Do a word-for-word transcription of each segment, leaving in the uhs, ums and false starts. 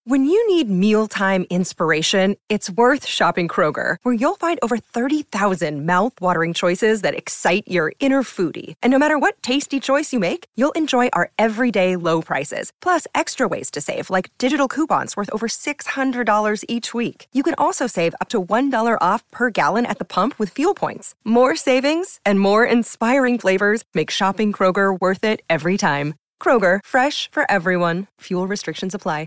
When you need mealtime inspiration, it's worth shopping Kroger, where you'll find over thirty thousand mouth-watering choices that excite your inner foodie. And no matter what tasty choice you make, you'll enjoy our everyday low prices, plus extra ways to save, like digital coupons worth over six hundred dollars each week. You can also save up to one dollar off per gallon at the pump with fuel points. More savings and more inspiring flavors make shopping Kroger worth it every time. Kroger, fresh for everyone. Fuel restrictions apply.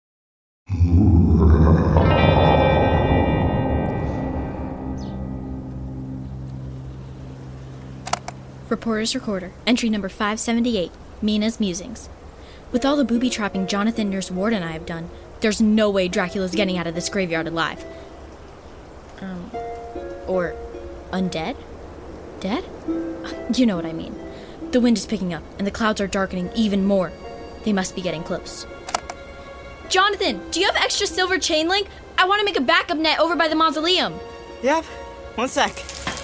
Reporter's Recorder, entry number five seventy-eight, Mina's Musings. With all the booby-trapping Jonathan, Nurse Ward, and I have done, there's no way Dracula's getting out of this graveyard alive. Um, or undead? Dead? You know what I mean. The wind is picking up, and the clouds are darkening even more. They must be getting close. Jonathan, do you have extra silver chain link? I want to make a backup net over by the mausoleum. Yep, one sec.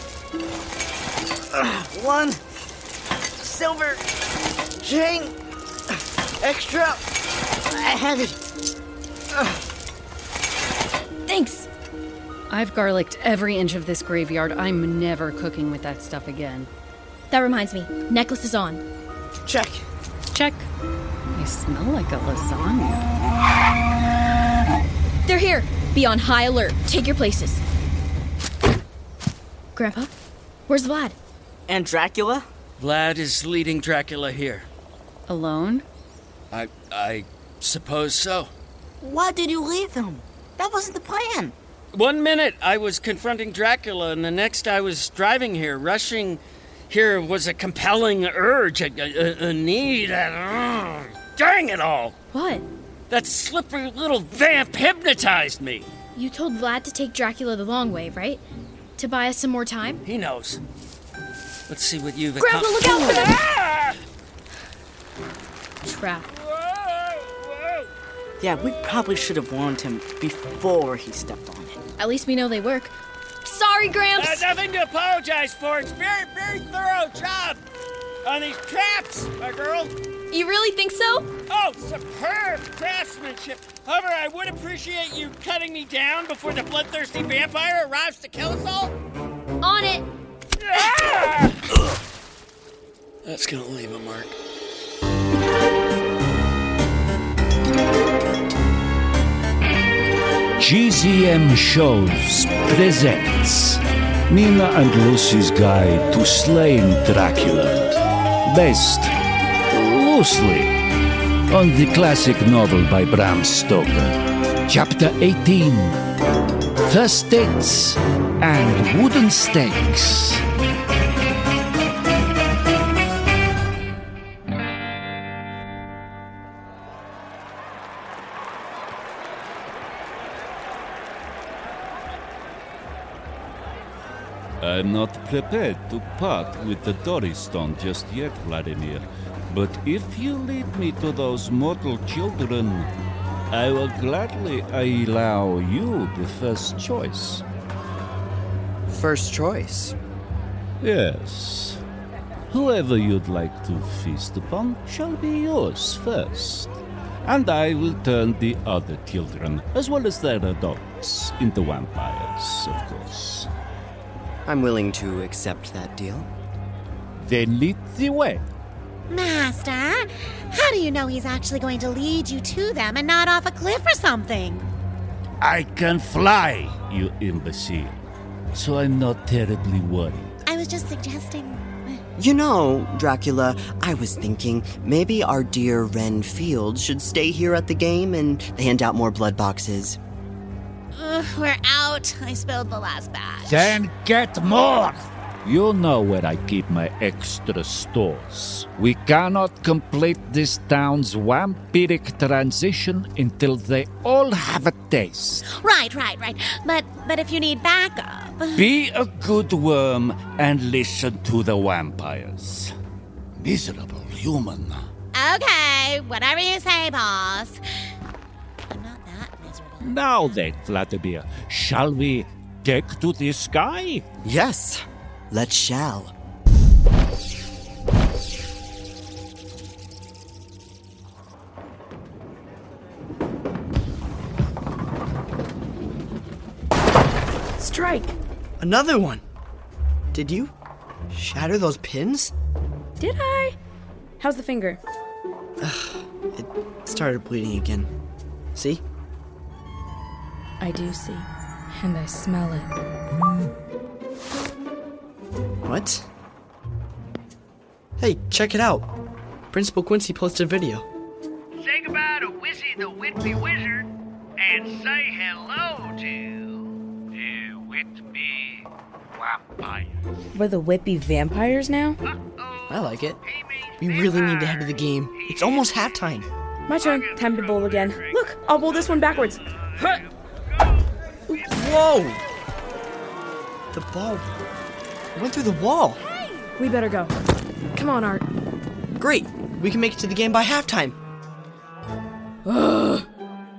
Uh, one silver chain extra. I have it. Uh. Thanks. I've garlicked every inch of this graveyard. I'm never cooking with that stuff again. That reminds me, necklace is on. Check. Check. You smell like a lasagna. They're here. Be on high alert. Take your places. Grandpa, where's Vlad? And Dracula? Vlad is leading Dracula here. Alone? I I suppose so. Why did you leave him? That wasn't the plan. One minute I was confronting Dracula, and the next I was driving here. Rushing here was a compelling urge, a, a, a need. A, uh, dang it all! What? That slippery little vamp hypnotized me. You told Vlad to take Dracula the long way, right? To buy us some more time? He knows. Let's see what you've Grandpa, accom- look out for them! Ah! Trap. Whoa, whoa. Yeah, we probably should have warned him before he stepped on it. At least we know they work. Sorry, Gramps! Uh, nothing to apologize for. It's very, very thorough job on these traps, my girl. You really think so? Oh, superb craftsmanship. However, I would appreciate you cutting me down before the bloodthirsty vampire arrives to kill us all. On it! Ah! That's gonna leave a mark. G Z M Shows presents Mina and Lucy's Guide to Slaying Dracula, based loosely on the classic novel by Bram Stoker. Chapter eighteen, First Dates and Wooden Stakes. I'm not prepared to part with the Dory Stone just yet, Vladimir. But if you lead me to those mortal children, I will gladly allow you the first choice. First choice? Yes. Whoever you'd like to feast upon shall be yours first. And I will turn the other children, as well as their adults, into vampires, of course. I'm willing to accept that deal. Then lead the way. Master, how do you know he's actually going to lead you to them and not off a cliff or something? I can fly, you imbecile. So I'm not terribly worried. I was just suggesting. You know, Dracula, I was thinking maybe our dear Ren Fields should stay here at the game and hand out more blood boxes. Ugh, we're out. I spilled the last batch. Then get more! You know where I keep my extra stores. We cannot complete this town's vampiric transition until they all have a taste. Right, right, right. But but if you need backup... Be a good worm and listen to the vampires. Miserable human. Okay, whatever you say, boss. I'm not that miserable. Now then, Vladimir, shall we take to the sky? Yes, let's shall. strike. Another one. Did you shatter those pins? Did I? How's the finger? Ugh, it started bleeding again. See? I do see. And I smell it. What? Hey, check it out. Principal Quincy posted a video. Say goodbye to Wizzy the Whitby Wizard and say hello to the Whitby Vampires. We're the Whitby Vampires now? Uh-oh. I like it. We really need to head to the game. It's almost halftime. My turn. Time to bowl again. Look, I'll bowl this one backwards. Huh. Whoa! The ball went through the wall. We better go. Come on, Art. Great. We can make it to the game by halftime. Ugh.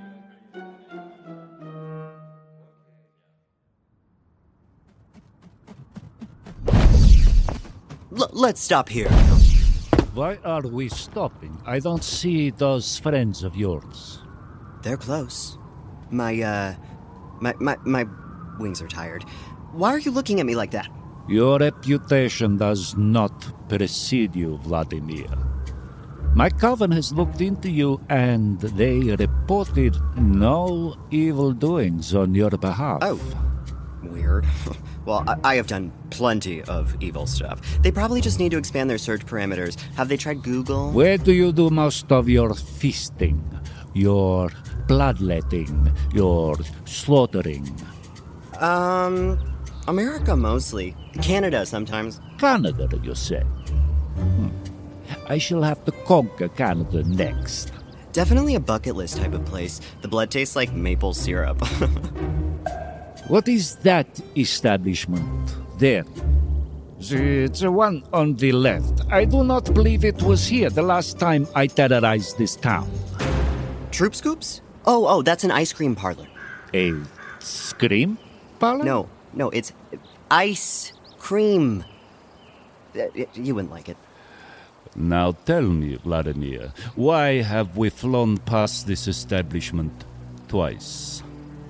L- let's stop here. Why are we stopping? I don't see those friends of yours. They're close. My, uh, my, my, my wings are tired. Why are you looking at me like that? Your reputation does not precede you, Vladimir. My coven has looked into you, and they reported no evil doings on your behalf. Oh, weird. Well, I, I have done plenty of evil stuff. They probably just need to expand their search parameters. Have they tried Google? Where do you do most of your feasting, your bloodletting, your slaughtering? Um, America mostly. Canada sometimes. Canada, you say? Hmm. I shall have to conquer Canada next. Definitely a bucket list type of place. The blood tastes like maple syrup. What is that establishment there? The, the one on the left. I do not believe it was here the last time I terrorized this town. Troop Scoops? Oh, oh, that's an ice cream parlor. A scream parlor? No, no, it's ice cream. You wouldn't like it. Now tell me, Vladimir, why have we flown past this establishment twice?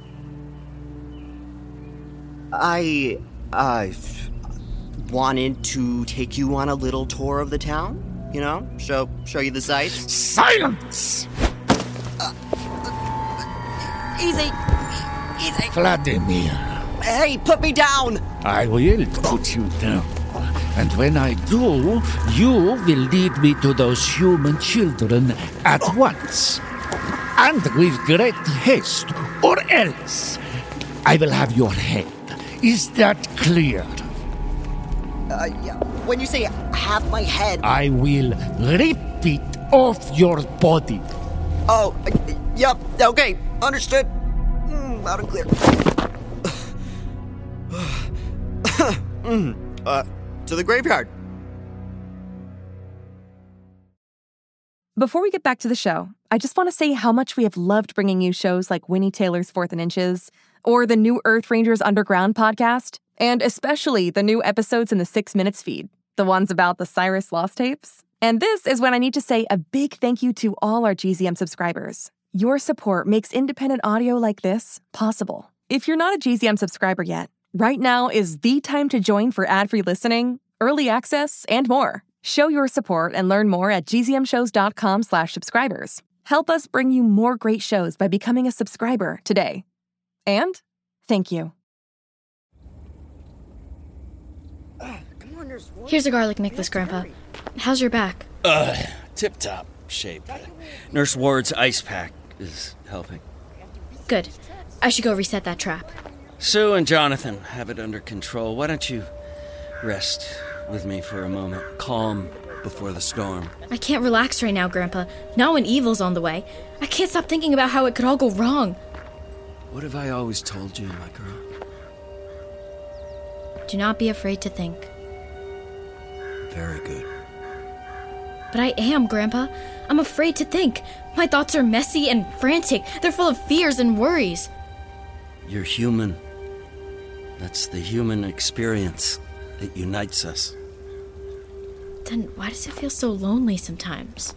I, uh, wanted to take you on a little tour of the town, you know? Show show you the sights. Silence! Uh, easy. Easy. Vladimir. Hey, put me down! I will put you down. And when I do, you will lead me to those human children at once. And with great haste, or else I will have your head. Is that clear? Uh, yeah. When you say have my head... I will rip it off your body. Oh, uh, yep, okay, understood. Mm, loud and clear. mm, uh, to the graveyard. Before we get back to the show, I just want to say how much we have loved bringing you shows like Winnie Taylor's Fourth and Inches, or the new Earth Rangers Underground podcast, and especially the new episodes in the Six Minutes feed, the ones about the Cyrus Lost tapes. And this is when I need to say a big thank you to all our G Z M subscribers. Your support makes independent audio like this possible. If you're not a G Z M subscriber yet, right now is the time to join for ad-free listening, early access, and more. Show your support and learn more at gzmshows.com slash subscribers. Help us bring you more great shows by becoming a subscriber today. And thank you. Here's a garlic necklace, Grandpa. How's your back? Uh, tip-top shape. Nurse Ward's ice pack is helping. Good. I should go reset that trap. Sue and Jonathan have it under control. Why don't you rest with me for a moment? Calm before the storm. I can't relax right now, Grandpa. Not when evil's on the way. I can't stop thinking about how it could all go wrong. What have I always told you, my girl? Do not be afraid to think. Very good. But I am, Grandpa. I'm afraid to think. My thoughts are messy and frantic. They're full of fears and worries. You're human. That's the human experience that unites us. Then why does it feel so lonely sometimes?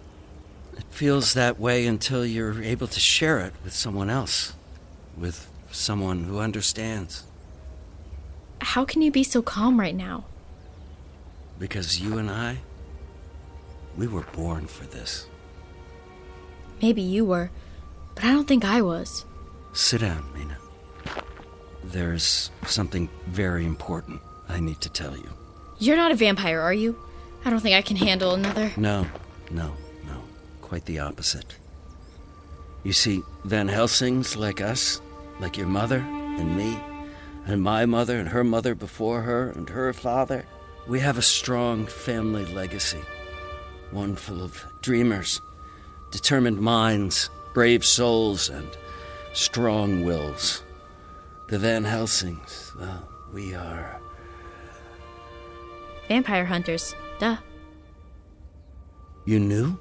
It feels that way until you're able to share it with someone else. With someone who understands. How can you be so calm right now? Because you and I, we were born for this. Maybe you were, but I don't think I was. Sit down, Mina. There's something very important I need to tell you. You're not a vampire, are you? I don't think I can handle another. No, no, no. Quite the opposite. You see, Van Helsing's like us, like your mother and me, and my mother and her mother before her and her father. We have a strong family legacy, one full of dreamers, determined minds, brave souls, and strong wills. The Van Helsings, well, we are... Vampire hunters, duh. You knew?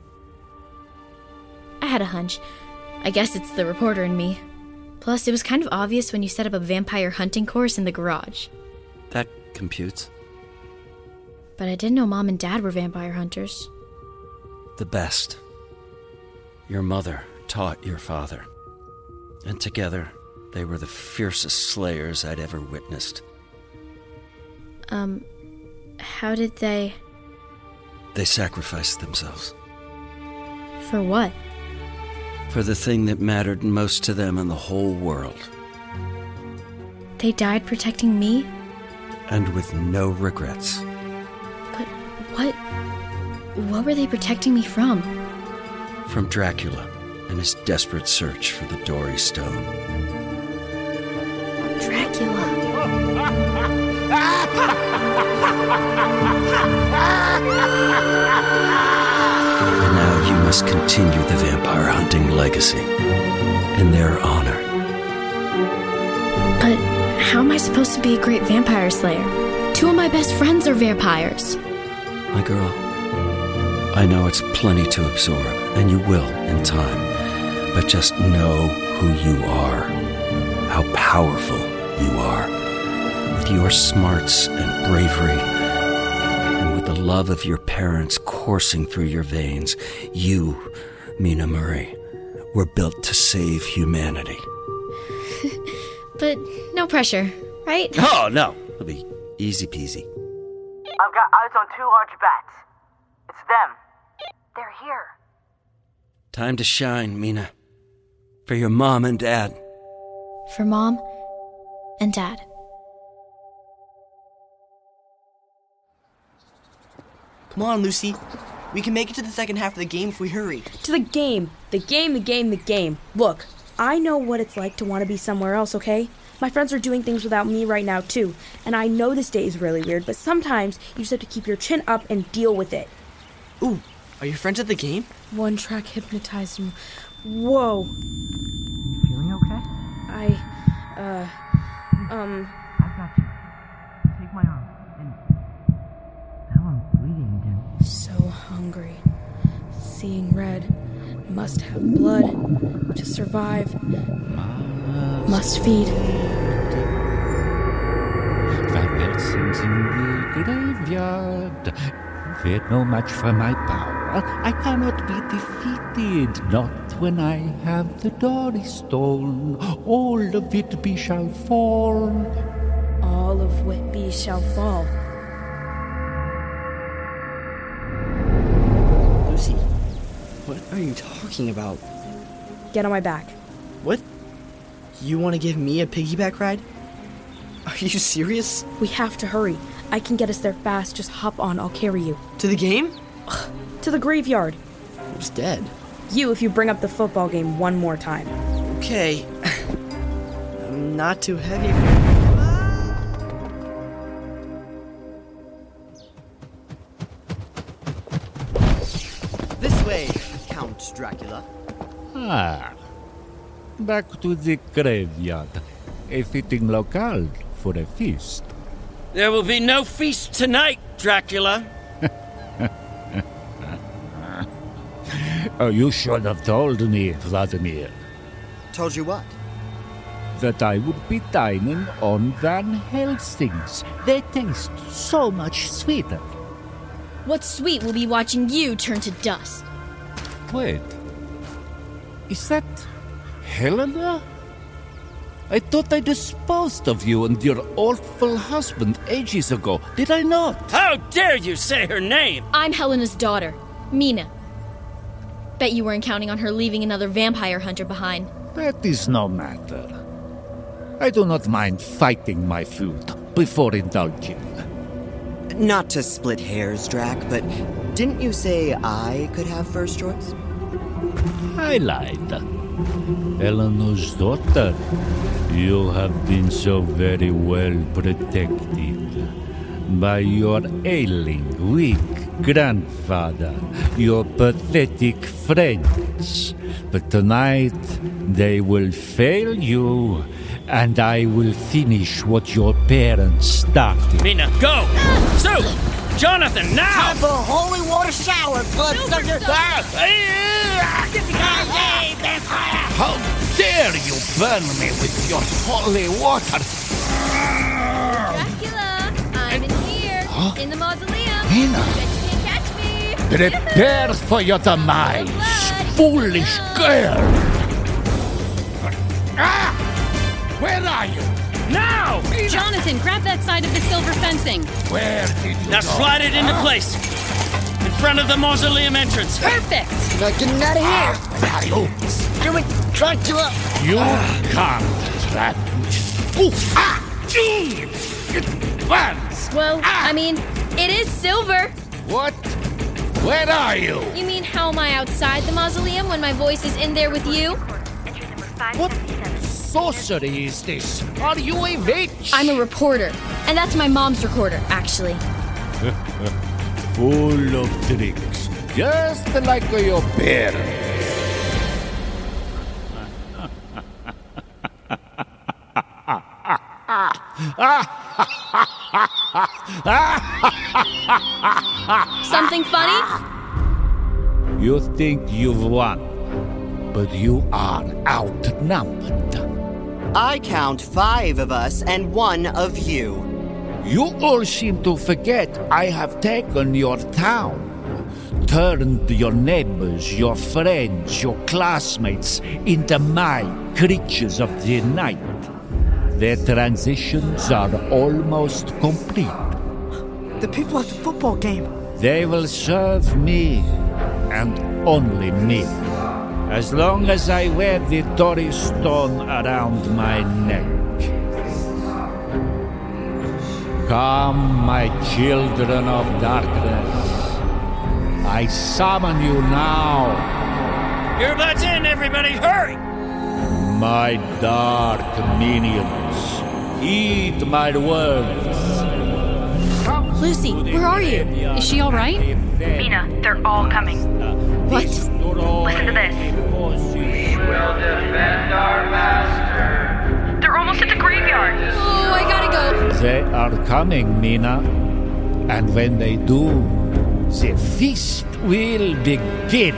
I had a hunch. I guess it's the reporter in me. Plus, it was kind of obvious when you set up a vampire hunting course in the garage. That computes. But I didn't know Mom and Dad were vampire hunters. The best. Your mother taught your father. And together, they were the fiercest slayers I'd ever witnessed. Um, how did they... They sacrificed themselves. For what? For the thing that mattered most to them in the whole world. They died protecting me? And with no regrets. But what... What were they protecting me from? From Dracula and his desperate search for the Dory Stone. Dracula. And now you must continue the vampire hunting legacy in their honor. But how am I supposed to be a great vampire slayer? Two of my best friends are vampires. My girl, I know it's plenty to absorb, and you will in time. But just know who you are, how powerful you are. With your smarts and bravery, and with the love of your parents coursing through your veins, you, Mina Murray, were built to save humanity. But no pressure, right? Oh, no. It'll be easy peasy. I've got eyes on two large bats. It's them. They're here. Time to shine, Mina. For your mom and dad. For Mom and Dad. Come on, Lucy. We can make it to the second half of the game if we hurry. To the game. The game, the game, the game. Look, I know what it's like to want to be somewhere else, okay? My friends are doing things without me right now, too. And I know this day is really weird, but sometimes you just have to keep your chin up and deal with it. Ooh, are your friends at the game? One track hypnotized him. Whoa. Feeling okay? I, uh, um... I've got you. Take my arm, and... Now I'm bleeding again. So hungry. Seeing red. Must have blood. To survive. Must feed. Van Helsing's in the graveyard. Fear no match for my power. I cannot be defeated, not when I have the Dory Stone. All of Whitby shall fall. All of Whitby shall fall. Lucy, what are you talking about? Get on my back. What? You want to give me a piggyback ride? Are you serious? We have to hurry. I can get us there fast. Just hop on. I'll carry you. To the game? Ugh, to the graveyard. Who's dead? You, if you bring up the football game one more time. Okay. I'm not too heavy for... This way, Count Dracula. Ah. Back to the graveyard. A fitting locale for a feast. There will be no feast tonight, Dracula. Oh, you should have told me, Vladimir. Told you what? That I would be dining on Van Helsing's. They taste so much sweeter. What's sweet will be watching you turn to dust. Wait. Is that Helena? I thought I disposed of you and your awful husband ages ago. Did I not? How dare you say her name? I'm Helena's daughter, Mina. Bet you weren't counting on her leaving another vampire hunter behind. That is no matter. I do not mind fighting my feud before indulging. Not to split hairs, Drac, but didn't you say I could have first choice? I lied. Eleanor's daughter, you have been so very well protected by your ailing, weak grandfather, your pathetic friends. But tonight, they will fail you, and I will finish what your parents started. Mina, go! Sue! Jonathan, now! Time for a holy water shower, bloodsucker! How dare you burn me with your holy water? Dracula, I'm in here, Huh? in the mausoleum. Mina. Bet you can't catch me. Prepare for your demise, foolish girl! Ah! Where are you? Now! Jonathan, grab that side of the silver fencing. Where did you Now go? slide it into Huh? place. In front of the mausoleum entrance. Perfect! Not getting out of here! Where are you? Screw it, Dracula! You can't trap me. Oof! Ah! It burns! Well, I mean, it is silver. What? Where are you? You mean how am I outside the mausoleum when my voice is in there with you? What sorcery is this? Are you a witch? I'm a reporter, and that's my mom's recorder, actually. Full of tricks, just like your parents. Something funny? You think you've won, but you are outnumbered. I count five of us and one of you. You all seem to forget I have taken your town, turned your neighbors, your friends, your classmates into my creatures of the night. Their transitions are almost complete. The people at the football game. They will serve me, and only me, as long as I wear the Dory Stone around my neck. Come, my children of darkness. I summon you now. Earbuds in, everybody, hurry! My dark minions, heed my words. Lucy, where are you? Is she all right? Mina, they're all coming. What? Listen to this. We will defend our master. They're almost at the graveyard. Oh, I gotta go. They are coming, Mina. And when they do, the feast will begin.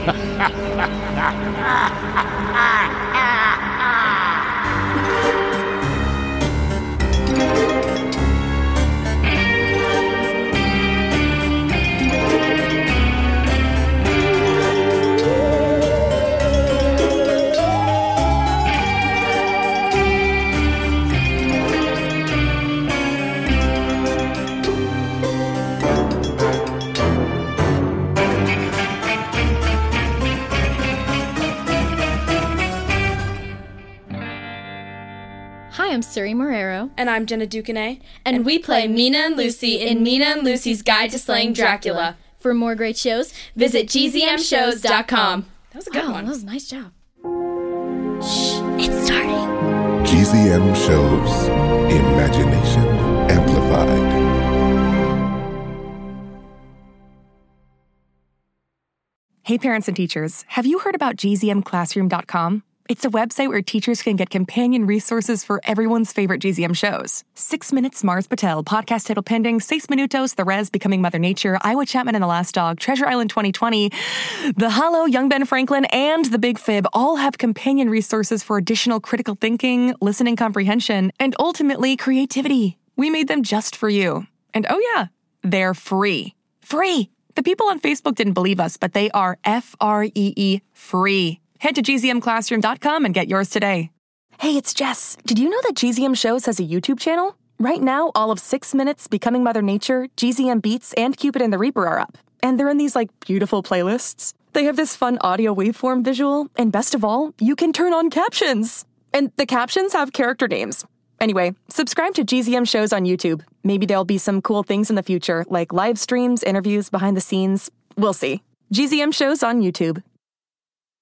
Hi, I'm Suri Morero. And I'm Jenna Ducanay. And we play Mina and Lucy in Mina and Lucy's Guide to Slaying Dracula. For more great shows, visit G Z M shows dot com. That was a good wow, one. That was a nice job. Shh, it's starting. G Z M shows Imagination Amplified. Hey, parents and teachers, have you heard about G Z M classroom dot com? It's a website where teachers can get companion resources for everyone's favorite G Z M shows. Six Minutes, Mars Patel, Podcast Title Pending, Seis Minutos, The Res, Becoming Mother Nature, Iowa Chapman and the Last Dog, Treasure Island twenty twenty, The Hollow, Young Ben Franklin, and The Big Fib all have companion resources for additional critical thinking, listening comprehension, and ultimately creativity. We made them just for you. And oh yeah, they're free. Free! The people on Facebook didn't believe us, but they are F R E E free. Head to G Z M classroom dot com and get yours today. Hey, it's Jess. Did you know that G Z M Shows has a YouTube channel? Right now, all of Six Minutes, Becoming Mother Nature, G Z M Beats, and Cupid and the Reaper are up. And they're in these, like, beautiful playlists. They have this fun audio waveform visual, and best of all, you can turn on captions. And the captions have character names. Anyway, subscribe to G Z M Shows on YouTube. Maybe there'll be some cool things in the future, like live streams, interviews, behind the scenes. We'll see. G Z M Shows on YouTube.